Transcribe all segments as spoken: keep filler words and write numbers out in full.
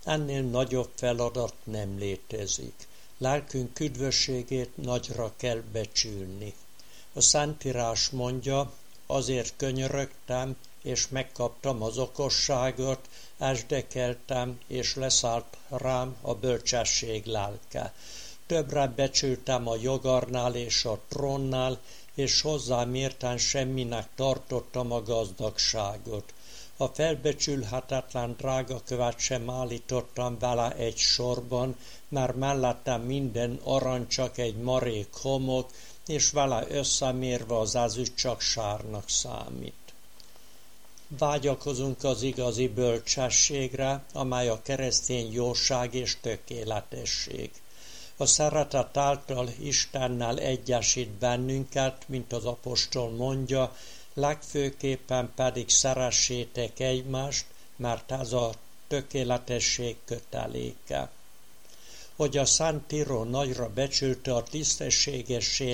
ennél nagyobb feladat nem létezik. Lelkünk üdvösségét nagyra kell becsülni. A Szentírás mondja, azért könyörögtem, és megkaptam az okosságot, esdekeltem, és leszállt rám a bölcsesség lelke. Többre becsültem a jogarnál és a trónnál, és hozzám érten semminek tartottam a gazdagságot. A felbecsülhetetlen drágakövet sem állítottam vele egy sorban, mert mellettem minden arany csak egy marék homok, és vele összemérve az ezüst csak sárnak számít. Vágyakozunk az igazi bölcsességre, amely a keresztény jóság és tökéletesség. A szeretet által Istennel egyesít bennünket, mint az apostol mondja, legfőképpen pedig szeressétek egymást, mert ez a tökéletesség köteléke. Hogy a Szentíró nagyra becsülte a tisztességes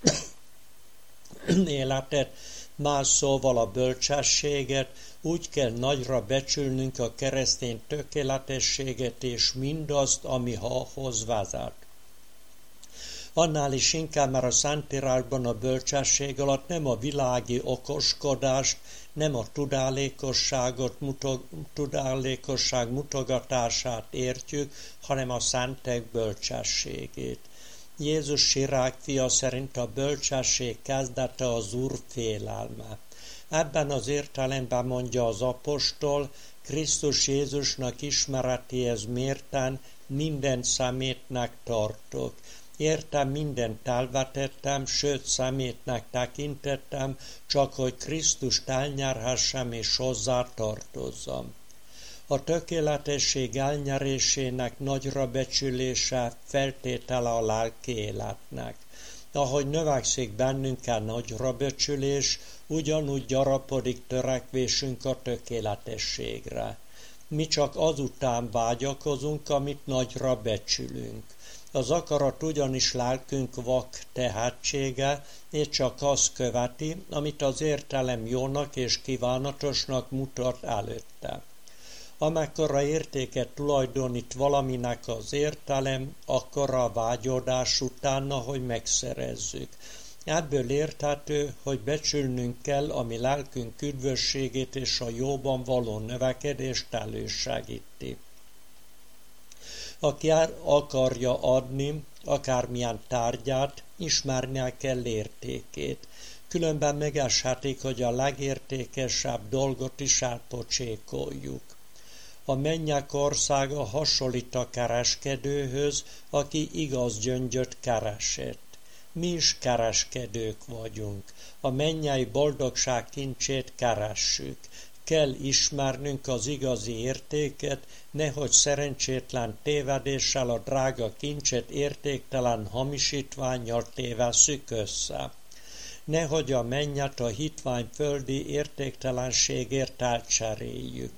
életet, más szóval a bölcsességet, úgy kell nagyra becsülnünk a keresztény tökéletességet és mindazt, ami ahhoz vezet. Annál is inkább, mert a Szentírásban a bölcsesség alatt nem a világi okoskodást, nem a tudálékosságot, mutog, tudálékosság mutogatását értjük, hanem a szentek bölcsességét. Jézus Sirák fia szerint a bölcsesség kezdete az Úr félelme. Ebben az értelemben mondja az apostol, Krisztus Jézusnak ismeretéhez mérten minden szemétnek tartok. Értem, mindent elvetettem, sőt szemétnek tekintettem, csak hogy Krisztust elnyerhessem és hozzá tartozzam. A tökéletesség elnyerésének nagyra becsülése feltétele a lelki életnek. Ahogy növekszik bennünk a nagyra becsülés, ugyanúgy gyarapodik törekvésünk a tökéletességre. Mi csak azután vágyakozunk, amit nagyra becsülünk. Az akarat ugyanis lelkünk vak tehetsége, és csak azt követi, amit az értelem jónak és kívánatosnak mutat előtte. Amekkora értéket tulajdonít valaminek az értelem, akkora a vágyódás utána, hogy megszerezzük. Ebből érthető, hogy becsülnünk kell, ami lelkünk üdvösségét és a jóban való növekedést elősegíti. Aki akarja adni akármilyen tárgyát, ismernie kell értékét. Különben megeshetik, hogy a legértékesebb dolgot is elpocsékoljuk. A mennyek országa hasonlít a kereskedőhöz, aki igaz gyöngyöt keresett. Mi is kereskedők vagyunk. A mennyei boldogság kincsét keressük. Kell ismernünk az igazi értéket, nehogy szerencsétlen tévedéssel a drága kincset értéktelen hamisítvánnyal tévesszük össze. Nehogy a mennyet a hitvány földi értéktelenségért elcseréljük.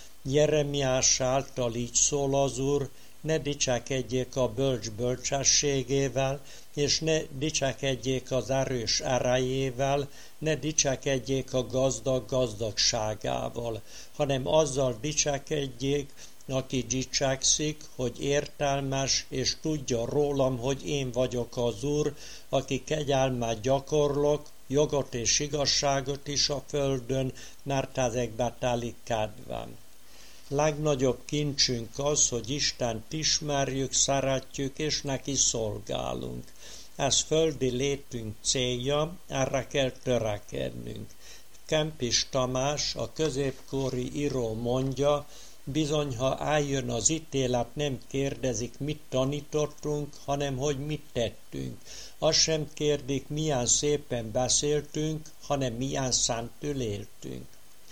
Jeremiás által így szól az Úr, ne dicsekedjék a bölcs bölcsességével, és ne dicsekedjék az erős erejével, ne dicsekedjék a gazdag gazdagságával, hanem azzal dicsekedjék, aki dicsekszik, hogy értelmes, és tudja rólam, hogy én vagyok az Úr, aki kegyelmet gyakorlok, jogot és igazságot is a földön, mert ezekbe telik kedvem. Legnagyobb kincsünk az, hogy Istent ismerjük, szeretjük és neki szolgálunk. Ez földi létünk célja, erre kell törekednünk. Kempis Tamás, a középkori író mondja, bizony, ha eljön az ítélet, nem kérdezik, mit tanítottunk, hanem hogy mit tettünk. Azt sem kérdik, milyen szépen beszéltünk, hanem milyen szentül éltünk.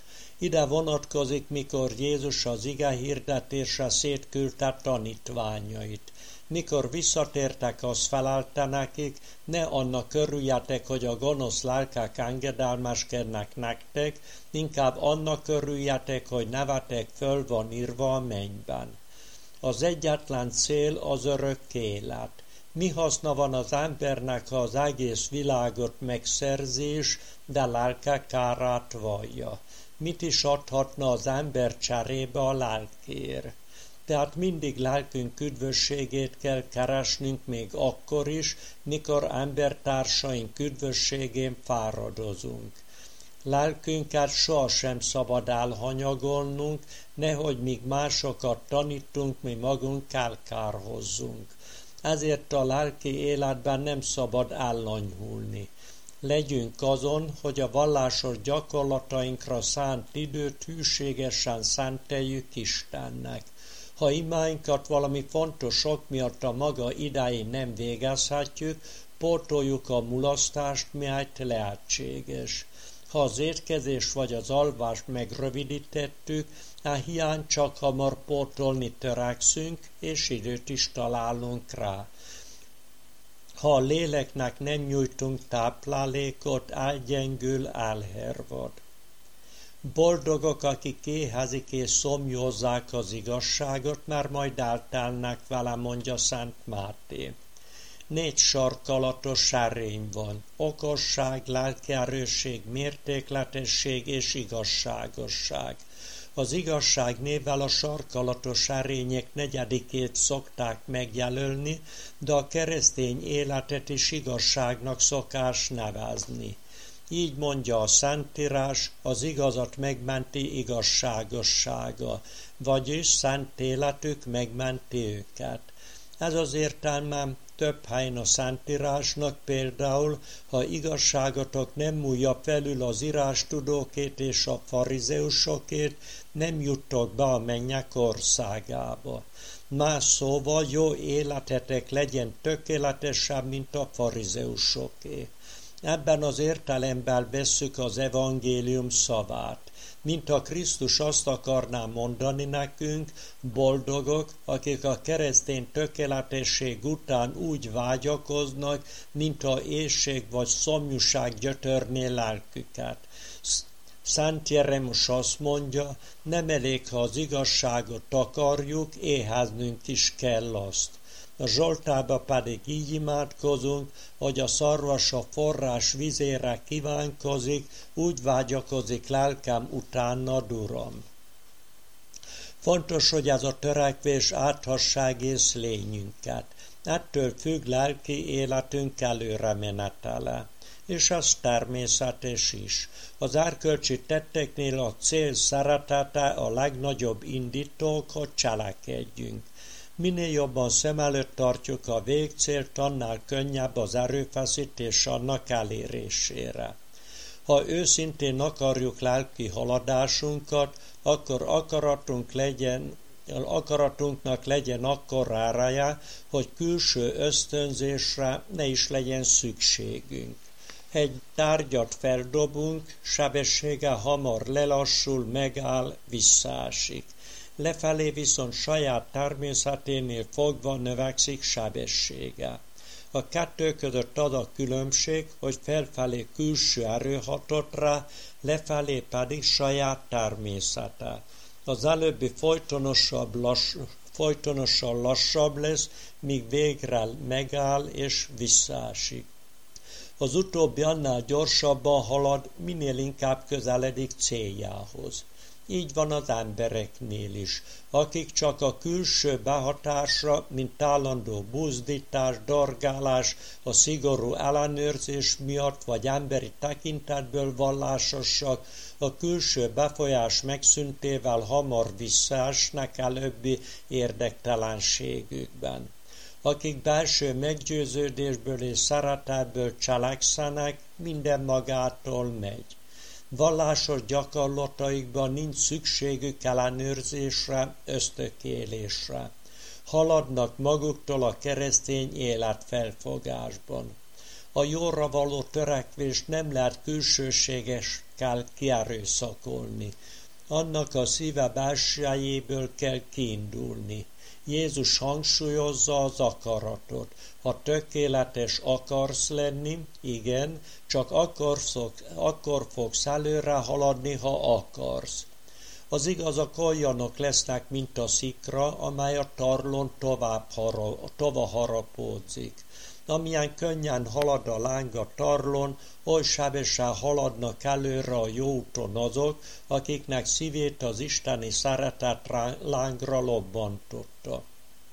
Ide vonatkozik, mikor Jézus az ige hirdetésre szétküldte tanítványait. Mikor visszatértek, azt felelte nekik, ne annak örüljetek, hogy a gonosz lelkek engedelmeskednek nektek, inkább annak örüljetek, hogy nevetek föl van írva a mennyben. Az egyetlen cél az örök élet. Mi haszna van az embernek, ha az egész világot megszerzés, de lelke kárát vallja? Mit is adhatna az ember cserébe a lelkér? Tehát mindig lelkünk üdvösségét kell keresnünk még akkor is, mikor embertársaink üdvösségén fáradozunk. Lelkünket sohasem szabad elhanyagolnunk, nehogy míg másokat tanítunk, mi magunk elkárhozzunk. Ezért a lelki életben nem szabad ellanyhulni. Legyünk azon, hogy a vallásos gyakorlatainkra szánt időt hűségesen szenteljük Istennek. Ha imáinkat valami fontos ok miatt a maga idején nem végezhetjük, pótoljuk a mulasztást, mihelyt lehetséges. Ha az étkezés vagy az alvást megrövidítettük, a hiány csak hamar pótolni törekszünk, és időt is találunk rá. Ha a léleknek nem nyújtunk táplálékot, elgyengül, elhervad. Boldogok, akik éhezik és szomjózzák az igazságot, mert majd eltelnek vele, mondja Szent Máté. Négy sarkalatos erény van: okosság, lelkierősség, mértékletesség és igazságosság. Az igazság névvel a sarkalatos erények negyedikét szokták megjelölni, de a keresztény életet is igazságnak szokás nevezni. Így mondja a Szentírás, az igazat megmenti igazságossága, vagyis szent életük megmenti őket. Ez az értelmem több helyen a Szentírásnak, például, ha igazságotok nem múlja felül az írástudókét és a farizeusokét, nem juttok be a mennyek országába. Más szóval jó életetek legyen tökéletesebb, mint a farizeusoké. Ebben az értelemben vesszük az evangélium szavát. Mint a Krisztus azt akarná mondani nekünk, boldogok, akik a keresztény tökéletesség után úgy vágyakoznak, mint a éhség vagy szomjúság gyötörné lelküket. Szent Jeremiás azt mondja, nem elég, ha az igazságot akarjuk, éheznünk is kell azt. A Zsoltába pedig így imádkozunk, hogy a szarvas a forrás vizére kívánkozik, úgy vágyakozik lelkem utánad, Uram. Fontos, hogy ez a törekvés áthassa egész lényünket. Ettől függ lelki életünk előremenetele. És az természetes is. Az erkölcsi tetteknél a cél szeretete a legnagyobb indítók, hogy cselekedjünk. Minél jobban szem előtt tartjuk a végcélt, annál könnyebb az erőfeszítés annak elérésére. Ha őszintén akarjuk lelki haladásunkat, akkor akaratunk legyen, akaratunknak legyen akkora ereje, hogy külső ösztönzésre ne is legyen szükségünk. Egy tárgyat feldobunk, sebessége hamar lelassul, megáll, visszaesik. Lefelé viszont saját természeténél fogva növekszik sebessége. A kettő között az a különbség, hogy felfelé külső erő hatott rá, lefelé pedig saját természete. Az előbbi folytonosabb, lass, folytonosan lassabb lesz, míg végre megáll és visszaesik. Az utóbbi annál gyorsabban halad, minél inkább közeledik céljához. Így van az embereknél is, akik csak a külső behatásra, mint állandó buzdítás, dorgálás, a szigorú ellenőrzés miatt vagy emberi tekintetből vallásosak, a külső befolyás megszüntével hamar visszaesnek előbbi érdektelenségükben. Akik belső meggyőződésből és szeretetből cselekszenek, minden magától megy. Vallásos gyakorlataikban nincs szükségük ellenőrzésre, ösztökélésre. Haladnak maguktól a keresztény életfelfogásban. A jóra való törekvést nem lehet külsőségeskel kierőszakolni. Annak a szíve belsejéből kell kiindulni. Jézus hangsúlyozza az akaratot. Ha tökéletes akarsz lenni, igen, csak akkor, szok, akkor fogsz előre haladni, ha akarsz. Az igazak olyanok lesznek, mint a szikra, amely a tarlón tovább hara, tova harapódzik. amilyen könnyen halad a láng a tarlón, oly sebesen haladnak előre a jó úton azok, akiknek szívét az isteni szeretet lángra lobbantotta.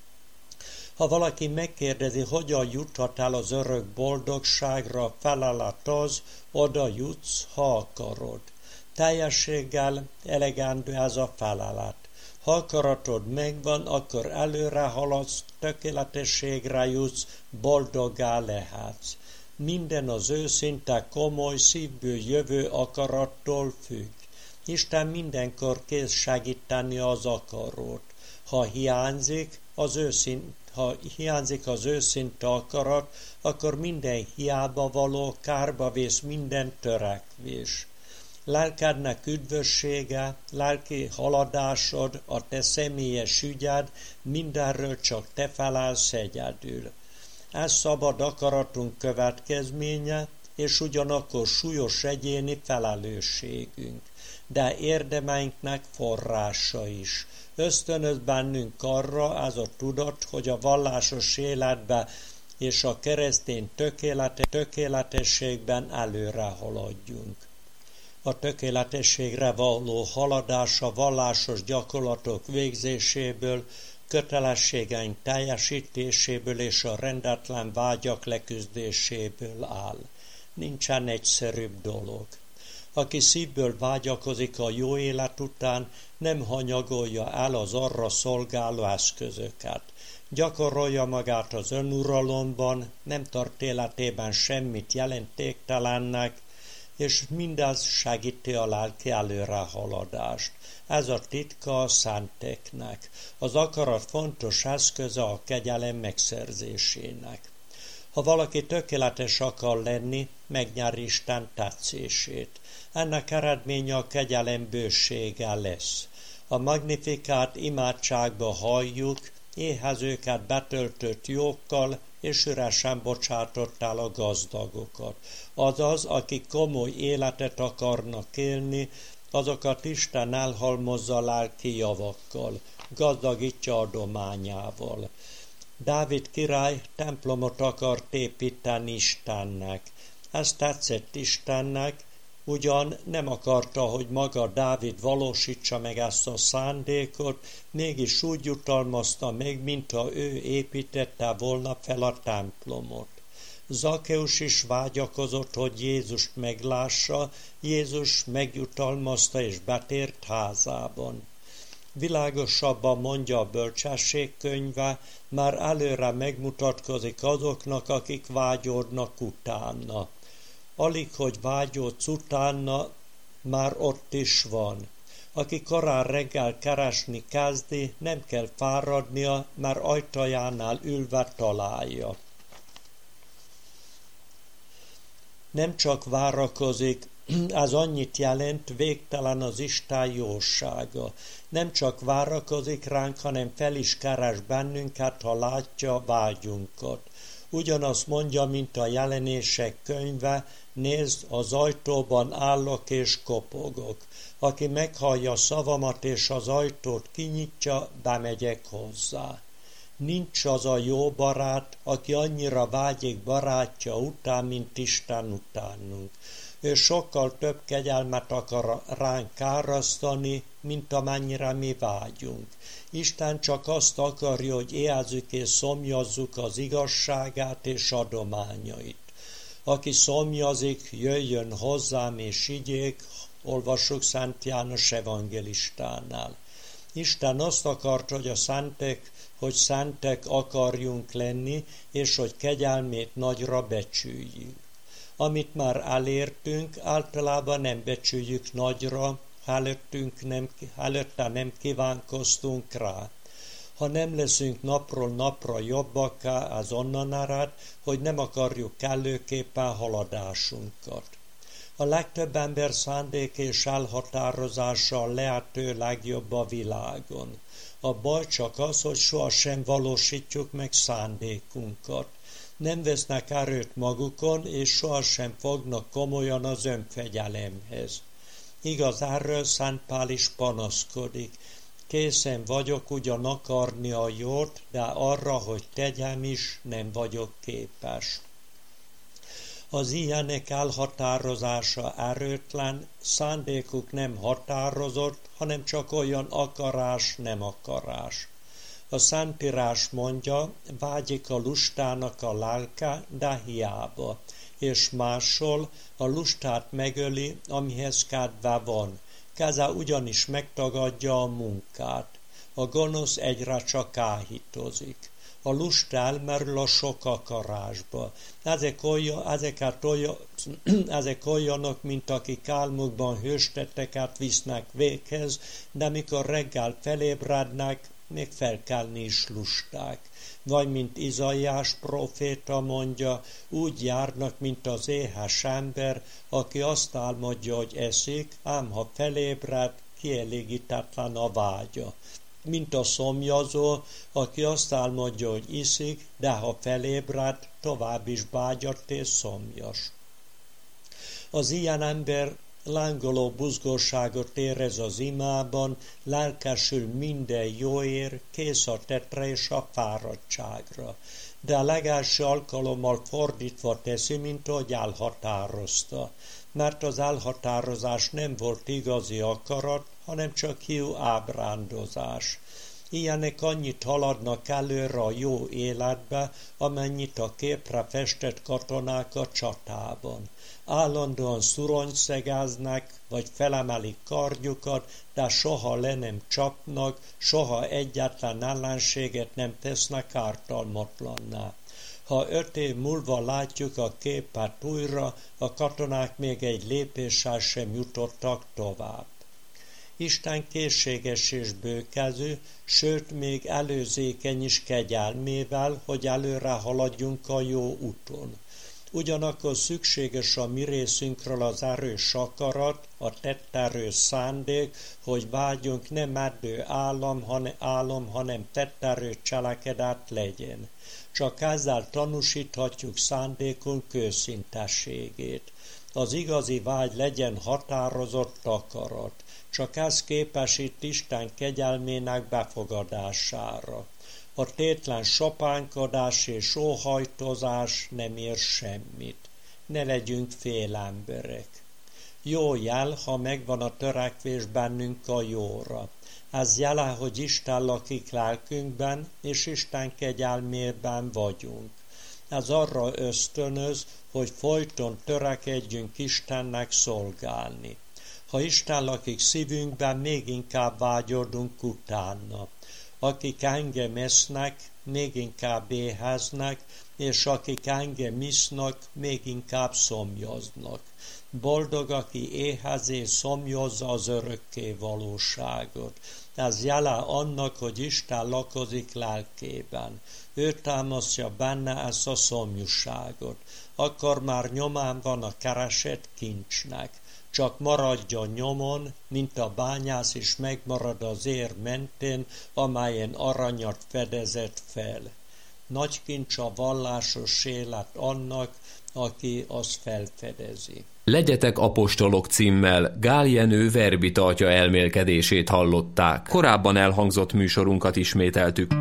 Ha valaki megkérdezi, hogyan juthat el az örök boldogságra, felelet az, oda jutsz, ha akarod. Teljességgel elegendő ez a felelet. Ha akaratod megvan, akkor előre haladsz, tökéletességre jutsz, boldoggá lehetsz. Minden az őszinte, komoly, szívből jövő akarattól függ. Isten mindenkor kész segíteni az akarót. Ha hiányzik az őszinte, Ha hiányzik az őszinte akarat, akkor minden hiába való, kárba vész minden törekvés. Lelkednek üdvössége, lelki haladásod, a te személyes ügyed, mindenről csak te felelsz egyedül. Ez szabad akaratunk következménye, és ugyanakkor súlyos egyéni felelősségünk, de érdemeinknek forrása is. Ösztönöz bennünk arra ez a tudat, hogy a vallásos életbe és a keresztény tökélete, tökéletességben előre haladjunk. A tökéletességre való haladás a vallásos gyakorlatok végzéséből, kötelességeink teljesítéséből és a rendetlen vágyak leküzdéséből áll. Nincsen egyszerűbb dolog. Aki szívből vágyakozik a jó élet után, nem hanyagolja el az arra szolgáló eszközöket. Gyakorolja magát az önuralomban, nem tart életében semmit jelentéktelennek, és mindez segíti a lelki előrehaladást. Ez a titka a szenteknek. Az akarat fontos eszköze a kegyelem megszerzésének. Ha valaki tökéletes akar lenni, megnyeri Isten tetszését. Ennek eredménye a kegyelem bősége lesz. A magnifikát imádságba halljuk, éhezőket betöltött jókkal, és üresen bocsátott el a gazdagokat. Azaz, akik komoly életet akarnak élni, azokat Isten elhalmozza lelki javakkal, gazdagítja adományával. Dávid király templomot akart építeni Istennek. Ez tetszett Istennek, ugyan nem akarta, hogy maga Dávid valósítsa meg ezt a szándékot, mégis úgy jutalmazta meg, mintha ő építette volna fel a templomot. Zakkeus is vágyakozott, hogy Jézust meglássa, Jézus megjutalmazta és betért házában. Világosabban mondja a bölcsesség könyve, már előre megmutatkozik azoknak, akik vágyódnak utána. Alig, hogy vágyódsz utána, már ott is van. Aki korán reggel keresni kezdi, nem kell fáradnia, már ajtajánál ülve találja. Nem csak várakozik, ez annyit jelent, végtelen az Isten jósága. Nem csak várakozik ránk, hanem fel is keres bennünket, ha látja vágyunkat. Ugyanazt mondja, mint a Jelenések könyve, nézd, az ajtóban állok és kopogok. Aki meghallja szavamat és az ajtót kinyitja, bemegyek hozzá. Nincs az a jó barát, aki annyira vágyik barátja után, mint Isten utánunk. Ő sokkal több kegyelmet akar ránk árasztani, mint amennyire mi vágyunk. Isten csak azt akarja, hogy éhezzük és szomjazzuk az igazságát és adományait. Aki szomjazik, jöjjön hozzám és igyék, olvassuk Szent János evangélistánál. Isten azt akart, hogy a szentek, hogy szentek akarjunk lenni, és hogy kegyelmét nagyra becsüljük. Amit már elértünk, általában nem becsüljük nagyra, előttünk nem, előtte nem kívánkoztunk rá. Ha nem leszünk napról napra jobbakká, az onnan ered, hogy nem akarjuk kellőképpen haladásunkat. A legtöbb ember szándék és elhatározása a lehető legjobb a világon. A baj csak az, hogy sohasem valósítjuk meg szándékunkat. Nem vesznek erőt magukon, és sohasem fognak komolyan az önfegyelemhez. Igaz, erről Szent Pál is panaszkodik. Készen vagyok ugyan akarni a jót, de arra, hogy tegyem is, nem vagyok képes. Az ilyenek elhatározása erőtlen, szándékuk nem határozott, hanem csak olyan akarás, nem akarás. A Szentírás mondja, vágyik a lustának a lelke, de hiába, és máshol a lustát megöli, amihez kedve van. Keze ugyanis megtagadja a munkát. A gonosz egyre csak áhítozik. A lust elmerül a sok akarásba. Ezek, olyan, ezeket olyan, ezek olyanok, mint akik álmukban hőstetteket visznek véghez, de mikor reggel felébrednek, még felkelni is lusták. Vagy mint Izaiás próféta mondja, úgy járnak, mint az éhes ember, aki azt álmodja, hogy eszik, ám ha felébred, kielégítetlen a vágya. Mint a szomjazó, aki azt álmodja, hogy iszik, de ha felébred, tovább is vágyat és szomjas. Az ilyen ember lángoló buzgóságot érez az imában, lelkesül minden jóért, kész a tettre és a fáradtságra. De a legelső alkalommal fordítva teszi, mint ahogy elhatározta. Mert az elhatározás nem volt igazi akarat, hanem csak hiú ábrándozás. Ilyenek annyit haladnak előre a jó életbe, amennyit a képre festett katonák a csatában. Állandóan szuronyszegeznek, vagy felemelik kardjukat, de soha le nem csapnak, soha egyetlen ellenséget nem tesznek ártalmatlanná. Ha öt év múlva látjuk a képet újra, a katonák még egy lépéssel sem jutottak tovább. Isten készséges és bőkezű, sőt még előzékeny is kegyelmével, hogy előre haladjunk a jó úton. Ugyanakkor szükséges a mi részünkről az erős akarat, a tetterős szándék, hogy vágyunk nem meddő állam, hanem, állam, hanem tetterő cselekedet legyen. Csak ezzel tanúsíthatjuk szándékunk őszintességét. Az igazi vágy legyen határozott akarat. Csak ez képesít Isten kegyelmének befogadására. A tétlen sopánkodás és óhajtozás nem ér semmit. Ne legyünk félemberek. Jó jel, ha megvan a törekvés bennünk a jóra. Ez jele, hogy Isten lakik lelkünkben, és Isten kegyelmében vagyunk. Ez arra ösztönöz, hogy folyton törekedjünk Istennek szolgálni. Ha Isten lakik szívünkben, még inkább vágyodunk utána. Akik engem esznek, még inkább éheznek, és akik engem isznak, még inkább szomjaznak. Boldog, aki éhez és szomjazza az örökké valóságot. Ez jele annak, hogy Isten lakozik lelkében. Ő támasztja benne ezt a szomjúságot. Akkor már nyomán van a keresett kincsnek. Csak maradjon nyomon, mint a bányász is megmarad az ér mentén, amelyen aranyat fedezett fel. Nagy kincs a vallásos élet annak, aki azt felfedezi. Legyetek apostolok címmel Gál Jenő verbita atya elmélkedését hallották. Korábban elhangzott műsorunkat ismételtük.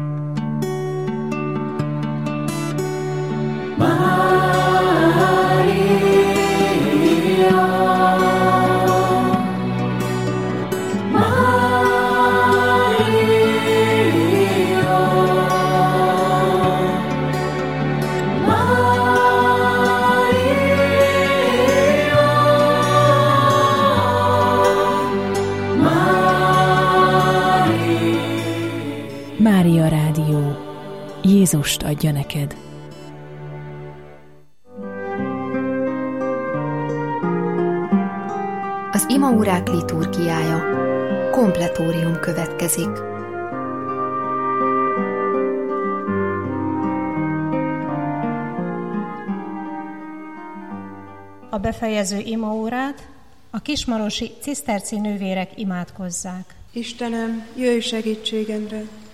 Mária Rádió. Jézust adja neked. Az imaórák liturgiája. Kompletórium következik. A befejező imaórát a kismarosi ciszterci nővérek imádkozzák. Istenem, jöjj segítségemre!